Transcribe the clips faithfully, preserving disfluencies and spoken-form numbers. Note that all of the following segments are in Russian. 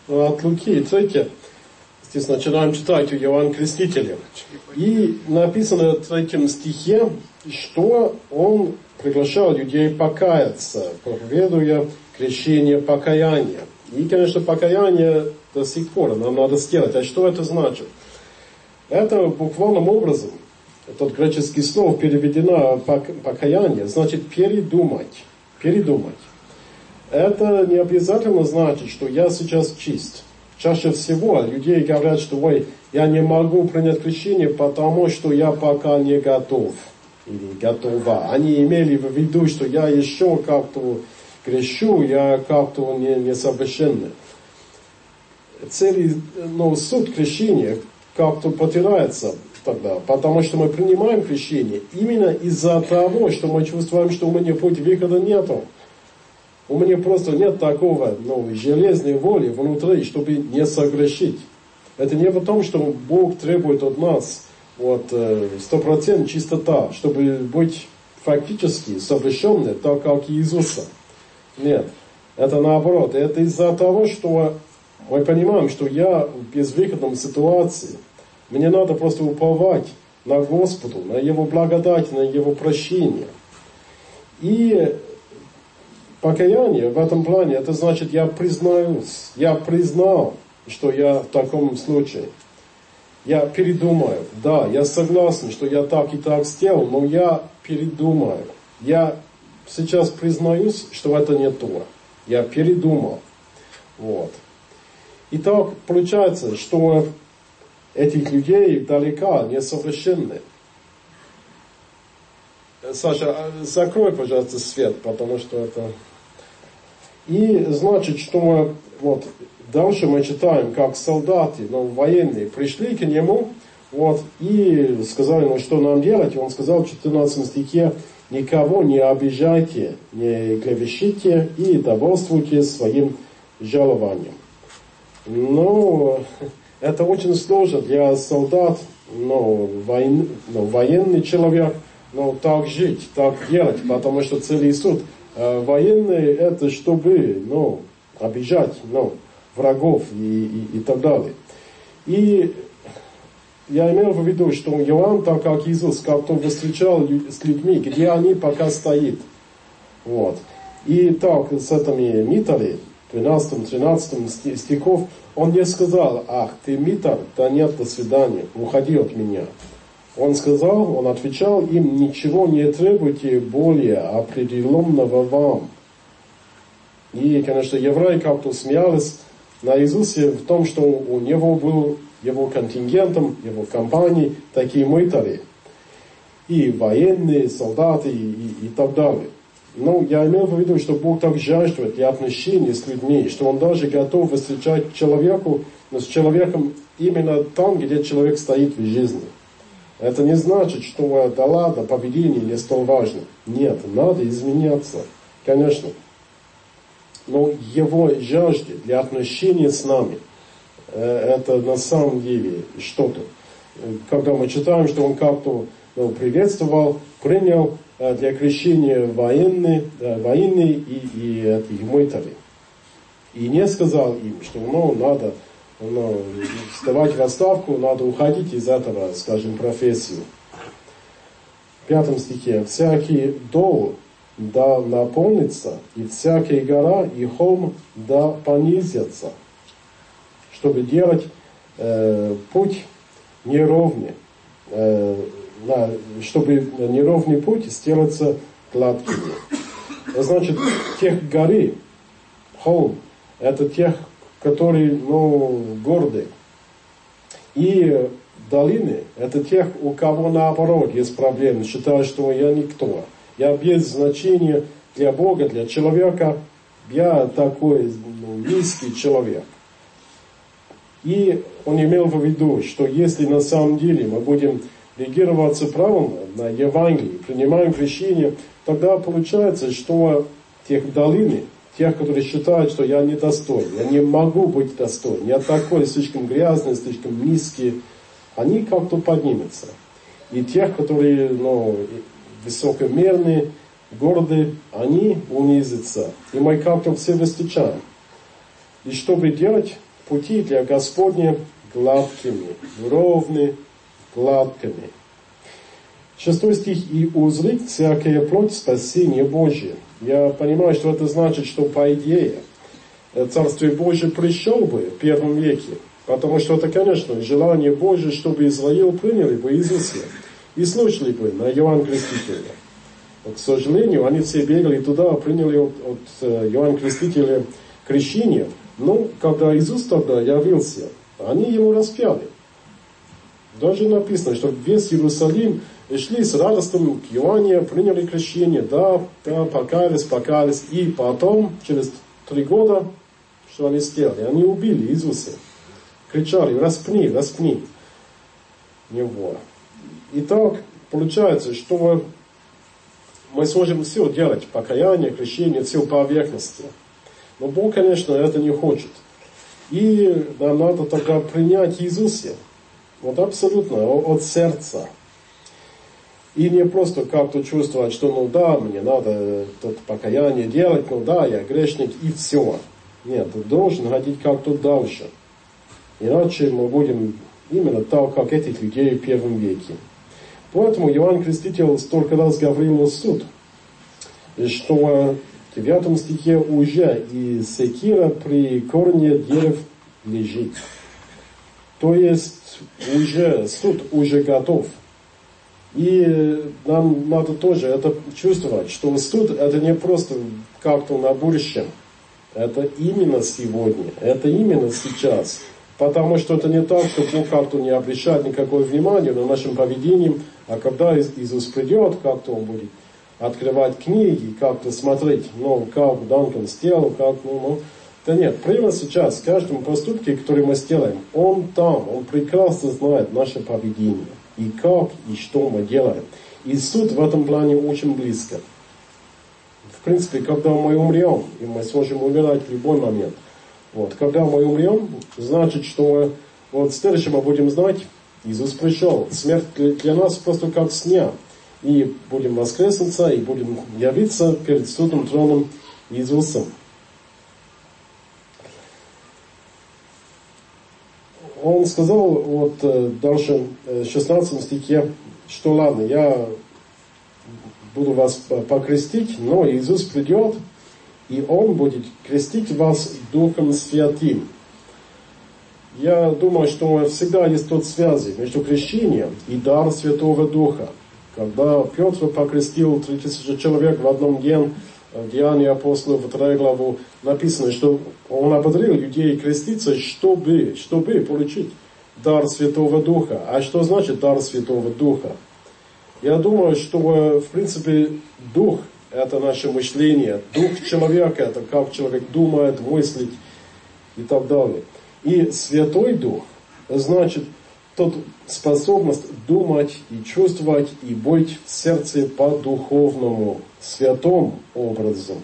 от Луки, третье. Здесь начинаем читать у Иоанна Крестителя. И написано в третьем стихе, что он приглашал людей покаяться, проповедуя крещение покаяния. И, конечно, покаяние до сих пор нам надо сделать. А что это значит? Это буквальным образом, этот греческий слово переведено покаяние, значит передумать. Передумать. Это не обязательно значит, что я сейчас чист. Чаще всего людей говорят, что ой, я не могу принять крещение, потому что я пока не готов или готова. Они имели в виду, что я еще как-то грешу, я как-то не, несовершенный. Цель, ну, суть крещения как-то потеряется тогда, потому что мы принимаем крещение именно из-за того, что мы чувствуем, что у меня пути выхода нету. У меня просто нет такого, ну, железной воли внутри, чтобы не согрешить. Это не потому, что Бог требует от нас вот стопроцентная чистота, чтобы быть фактически совершенным, так как Иисуса. Нет, это наоборот. Это из-за того, что мы понимаем, что я в безвыходной ситуации. Мне надо просто уповать на Господу, на Его благодать, на Его прощение. И покаяние в этом плане, это значит, я признаюсь, я признал, что я в таком случае. Я передумаю. Да, я согласен, что я так и так сделал, но я передумаю. Я сейчас признаюсь, что это не то. Я передумал. Вот. Итак, получается, что этих людей далеко несовершенны. Саша, закрой, пожалуйста, свет, потому что это... И значит, что вот дальше мы читаем, как солдаты, ну, военные пришли к нему, вот, и сказали, ну, что нам делать? Он сказал в четырнадцатом стихе, никого не обижайте, не клевещите и довольствуйте своим жалованием. Ну, это очень сложно для солдат, ну, воен, ну, военный человек, ну, так жить, так делать, потому что целый суд э, военный это чтобы, ну, обижать, ну, врагов и, и, и так далее. И я имел в виду, что Иоанн, так как Иисус, как-то встречал с людьми, где они пока стоят. Вот. И так с этими митами, двенадцатым-тринадцатым стихов, он не сказал, ах, ты митар, да нет, до свидания, уходи от меня. Он сказал, он отвечал им, ничего не требуйте более определенного вам. И, конечно, евреи как-то смеялись на Иисусе в том, что у него был его контингентом, его компанией такие мытари. И военные, солдаты и, и, и так далее. Но я имел в виду, что Бог так жаждет для отношений с людьми, что Он даже готов встречать человеку, но с человеком именно там, где человек стоит в жизни. Это не значит, что да ладно, поведение не столь важно. Нет, надо изменяться, конечно. Но Его жажда для отношений с нами, это на самом деле что-то. Когда мы читаем, что Он как-то ну, приветствовал, принял для крещения военные, военные и, и, и мытари. И не сказал им, что ну, надо ну, вставать в отставку, надо уходить из этого, скажем, профессию. В пятом стихе. «Всякий дол да наполнится, и всякая гора и холм да понизятся, чтобы делать э, путь неровный, э, на, чтобы неровный путь сделаться гладким». Значит, тех горы, холм, это тех, которые, ну, гордые. И долины, это тех, у кого наоборот есть проблемы, считают, что я никто. Я без значения для Бога, для человека, я такой ну, низкий человек. И он имел в виду, что если на самом деле мы будем реагироваться правильно на Евангелие, принимаем крещение, тогда получается, что тех долины, тех, которые считают, что я недостоин, я не могу быть достоин, я такой слишком грязный, слишком низкий, они как-то поднимутся. И тех, которые ну, высокомерные, гордые, они унизятся. И мы как-то все встречаем. И чтобы делать пути для Господня гладкими, ровны, гладкими. Шестой стих. «И узрит всякая плоть спасение Божие». Я понимаю, что это значит, что по идее Царствие Божие пришел бы в первом веке, потому что это, конечно, желание Божие, чтобы Израиль приняли бы Иисуса и слушали бы на Иоанна Крестителя. Но, к сожалению, они все бегали туда, приняли от, от Иоанна Крестителя крещение, но когда Иисус тогда явился, они его распяли. Даже написано, что весь Иерусалим шли с радостным к Иоанне, приняли крещение, да, да, покаялись, покаялись, и потом, через три года, что они сделали? Они убили Иисуса. Кричали: распни, распни его. Итак, получается, что мы сможем все делать, покаяние, крещение, все по поверхности. Но Бог, конечно, это не хочет. И нам надо тогда принять Иисуса. Вот абсолютно, от сердца. И не просто как-то чувствовать, что ну да, мне надо тут покаяние делать, ну да, я грешник, и все. Нет, ты должен ходить как-то дальше. Иначе мы будем именно так, как этих людей в первом веке. Поэтому Иоанн Креститель столько раз говорил о суд, что в девятом стихе уже и секира при корне дерев лежит. То есть уже суд уже готов. И нам надо тоже это чувствовать, что суд это не просто как-то на будущем. Это именно сегодня, это именно сейчас. Потому что это не так, что Бог как-то не обращает никакое внимание на нашем поведении, а когда Иисус придет, как-то Он будет открывать книги, как-то смотреть, ну, как Данкан сделал, как, ну, ну. Да нет, прямо сейчас, в каждом поступке, который мы сделаем, Он там, Он прекрасно знает наше поведение. И как, и что мы делаем. И суд в этом плане очень близко. В принципе, когда мы умрем, и мы сможем умирать в любой момент, вот, когда мы умрем, значит, что вот в следующем мы будем знать, Иисус пришел. Смерть для нас просто как сня. И будем воскреснуться, и будем явиться перед судом троном Иисусом. Он сказал, вот дальше, в шестнадцатом стихе, что ладно, я буду вас покрестить, но Иисус придет, и Он будет крестить вас Духом Святым. Я думаю, что всегда есть тут связи между крещением и даром Святого Духа. Когда Петр покрестил три тысячи человек в одном день, в Деянии апостолов, вторую главу, написано, что он ободрил людей креститься, чтобы, чтобы получить дар Святого Духа. А что значит дар Святого Духа? Я думаю, что, в принципе, Дух – это наше мышление. Дух человека – это как человек думает, мыслит и так далее. И Святой Дух – значит тот способность думать и чувствовать и быть в сердце по-духовному, святым образом.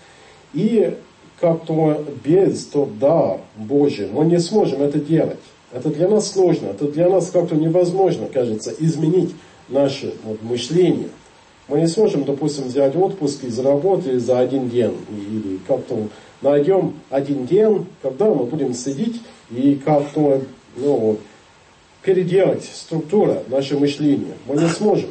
И как-то без тот дар Божий мы не сможем это делать. Это для нас сложно, это для нас как-то невозможно, кажется, изменить наше вот, мышление. Мы не сможем, допустим, взять отпуск из работы за один день. Или как-то найдем один день, когда мы будем сидеть и как-то ну, переделать структуру нашего мышления. Мы не сможем.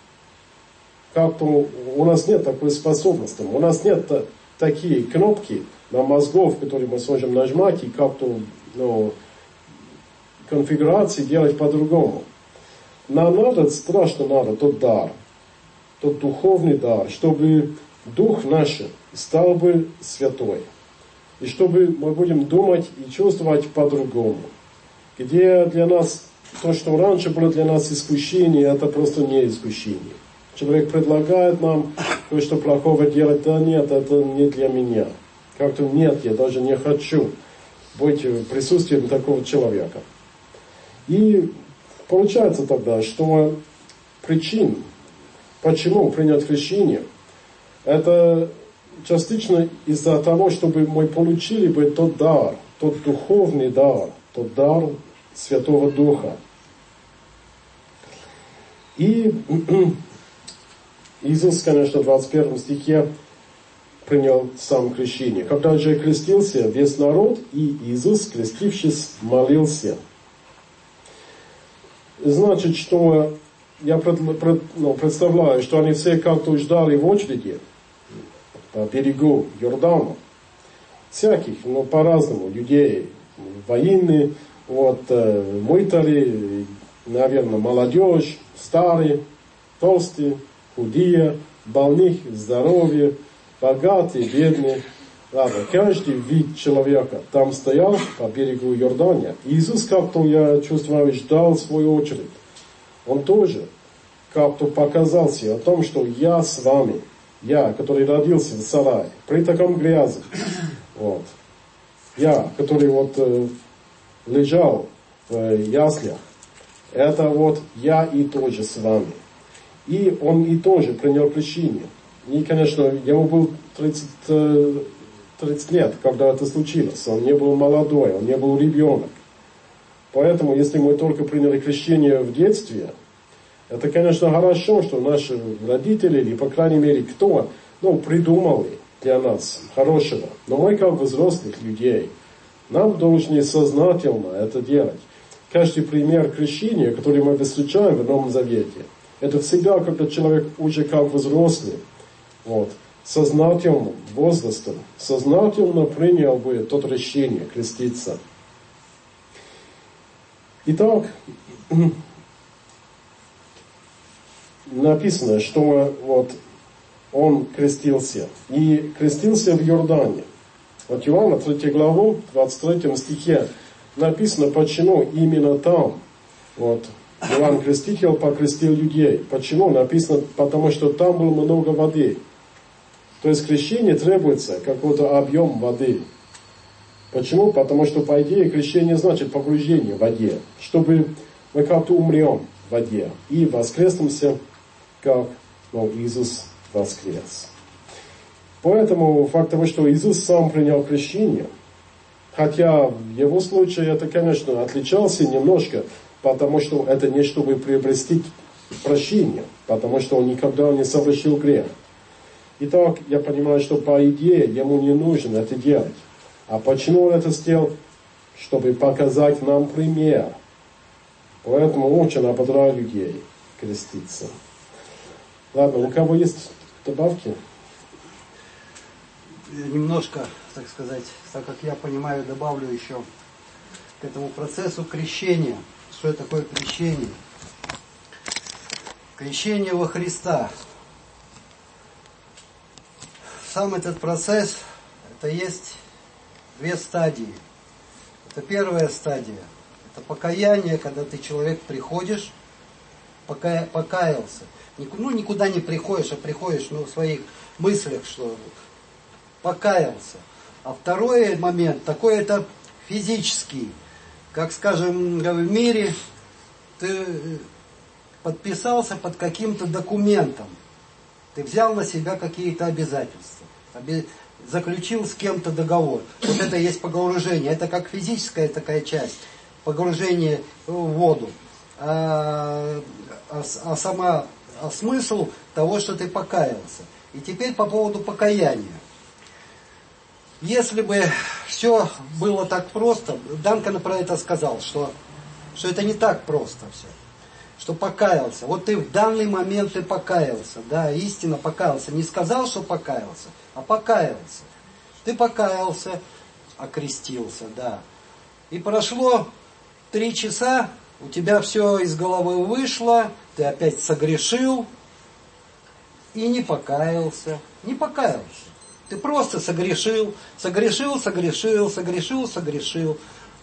Как-то у нас нет такой способности. У нас нет такие кнопки на мозгов, которые мы сможем нажимать и как-то ну, конфигурации делать по-другому. Нам надо, страшно надо тот дар, тот духовный дар, чтобы дух наш стал бы святой. И чтобы мы будем думать и чувствовать по-другому. Где для нас то, что раньше было для нас искушение, это просто не искушение. Человек предлагает нам кое-что плохого делать, да нет, это не для меня. Как-то нет, я даже не хочу быть в присутствии такого человека. И получается тогда, что причин, почему принять крещение, это частично из-за того, чтобы мы получили бы тот дар, тот духовный дар, тот дар Святого Духа. И Иисус, конечно, в двадцать первом стихе принял сам крещение. Когда же крестился весь народ, и Иисус, крестившись, молился. Значит, что я представляю, что они все как-то ждали в очереди по берегу Иордана. Всяких, но по-разному, людей, военные, вот, мытари, наверное, молодежь, старые, толстые, худые, больных, здоровые, богатые, бедные. Ладно, каждый вид человека там стоял по берегу Иордана. Иисус как-то, я чувствую, ждал свою очередь. Он тоже как-то показался о том, что я с вами, я, который родился в сарае, при таком грязи, вот, я, который вот э, лежал в э, яслях, это вот я и тоже с вами. И он и тоже принял крещение. И, конечно, ему было тридцать, тридцать лет, когда это случилось. Он не был молодой, он не был ребенок. Поэтому, если мы только приняли крещение в детстве, это, конечно, хорошо, что наши родители, или, по крайней мере, кто, ну, придумали для нас хорошего. Но мы, как взрослых людей, нам должны сознательно это делать. Каждый пример крещения, который мы встречаем в Новом Завете, это всегда, когда человек уже как взрослый, вот, сознательным возрастом, сознательно принял бы то решение креститься. Итак, написано, что вот он крестился. И крестился в Иордане. Вот Иоанна третья глава, двадцать третьем стихе написано, почему именно там. Вот, Иоанн Креститель покрестил людей. Почему? Написано, потому что там было много воды. То есть крещение требуется какой-то объем воды. Почему? Потому что, по идее, крещение значит погружение в воде. Чтобы мы как-то умрем в воде и воскреснемся, как, ну, Иисус воскрес. Поэтому факт того, что Иисус сам принял крещение, хотя в его случае это, конечно, отличался немножко, потому что это не чтобы приобрести прощение, потому что он никогда не совершил грех. Итак, я понимаю, что по идее ему не нужно это делать. А почему он это сделал? Чтобы показать нам пример. Поэтому очень ободряю людей креститься. Ладно, у кого есть добавки? Немножко, так сказать, так как я понимаю, добавлю еще к этому процессу крещения. Что такое крещение? Крещение во Христа. Сам этот процесс, это есть две стадии. Это первая стадия. Это покаяние, когда ты, человек, приходишь, пока, покаялся. Ну, никуда не приходишь, а приходишь, ну, в своих мыслях, что покаялся. А второй момент, такой это физический. Как, скажем, в мире ты подписался под каким-то документом. Ты взял на себя какие-то обязательства. Заключил с кем-то договор. Вот это есть погружение. Это как физическая такая часть. Погружение в воду. А, а, а сама а смысл того, что ты покаялся. И теперь по поводу покаяния. Если бы все было так просто, Данкан про это сказал, что, что это не так просто все. Что покаялся. Вот ты в данный момент ты покаялся. Да, истинно покаялся. Не сказал, что покаялся, а покаялся. Ты покаялся, окрестился, да. И прошло три часа, у тебя все из головы вышло, ты опять согрешил и не покаялся. Не покаялся. Ты просто согрешил, согрешил, согрешил, согрешил, согрешил.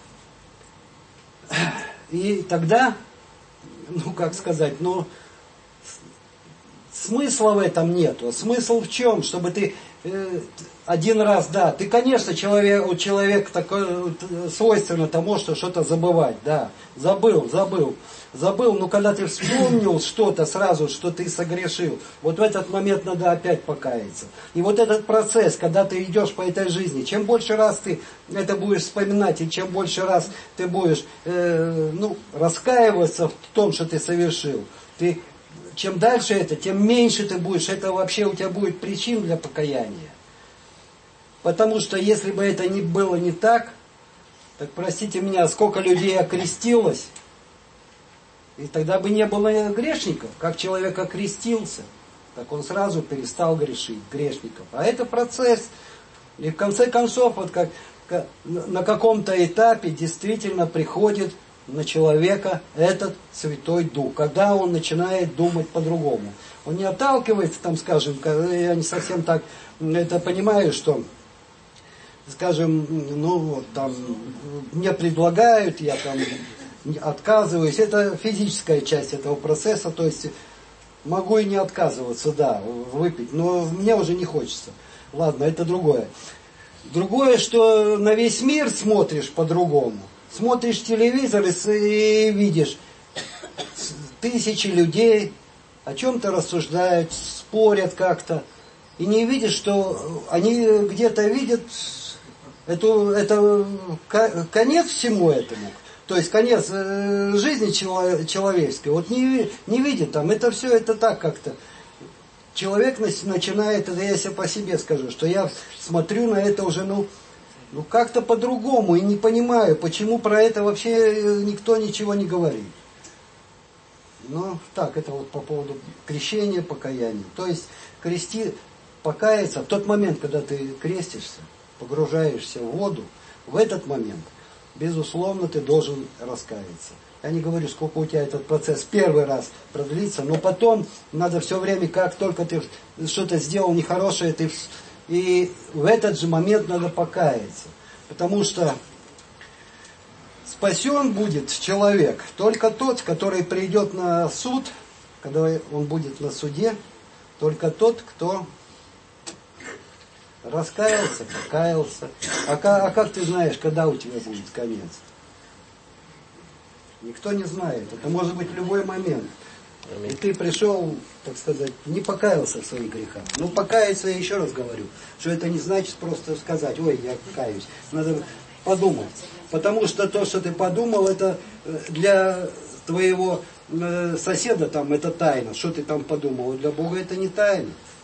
И тогда, ну как сказать, ну смысла в этом нету. Смысл в чем? Чтобы ты э, один раз, да, ты, конечно, человек, у человека такое свойственно тому, что что-то забывать, да, забыл, забыл, забыл, но когда ты вспомнил что-то сразу, что ты согрешил, вот в этот момент надо опять покаяться. И вот этот процесс, когда ты идешь по этой жизни, чем больше раз ты это будешь вспоминать, и чем больше раз ты будешь э, ну, раскаиваться в том, что ты совершил, ты, чем дальше это, тем меньше ты будешь, это вообще у тебя будет причин для покаяния. Потому что если бы это не было не так, так простите меня, сколько людей окрестилось, и тогда бы не было грешников. Как человек окрестился, так он сразу перестал грешить, грешников. А это процесс. И в конце концов, вот как, на каком-то этапе действительно приходит на человека этот Святой Дух, когда он начинает думать по-другому. Он не отталкивается, там, скажем, я не совсем так это понимаю, что, скажем, ну вот там мне предлагают, я там отказываюсь. Это физическая часть этого процесса, то есть могу и не отказываться, да, выпить, но мне уже не хочется. Ладно, это другое. Другое, что на весь мир смотришь по-другому. Смотришь телевизор и видишь тысячи людей о чем-то рассуждают, спорят как-то. И не видишь, что они где-то видят эту, это конец всему этому. То есть конец жизни человеческой. Вот не, не видит там. Это все это так как-то. Человек начинает, это я себе по себе скажу, что я смотрю на это уже, ну, ну как-то по-другому. И не понимаю, почему про это вообще никто ничего не говорит. Ну, так, это вот по поводу крещения, покаяния. То есть крести, покаяться в тот момент, когда ты крестишься, погружаешься в воду, в этот момент, безусловно, ты должен раскаяться. Я не говорю, сколько у тебя этот процесс первый раз продлится, но потом надо все время, как только ты что-то сделал нехорошее, ты, и в этот же момент надо покаяться. Потому что спасен будет человек только тот, который придет на суд, когда он будет на суде, только тот, кто раскаялся, покаялся. А как, а как ты знаешь, когда у тебя будет конец? Никто не знает. Это может быть в любой момент. И ты пришел, так сказать, не покаялся в своих грехах. Ну, покаяться, я еще раз говорю, что это не значит просто сказать, ой, я каюсь. Надо подумать. Потому что то, что ты подумал, это для твоего соседа там, это тайна. Что ты там подумал? Для Бога это не тайна.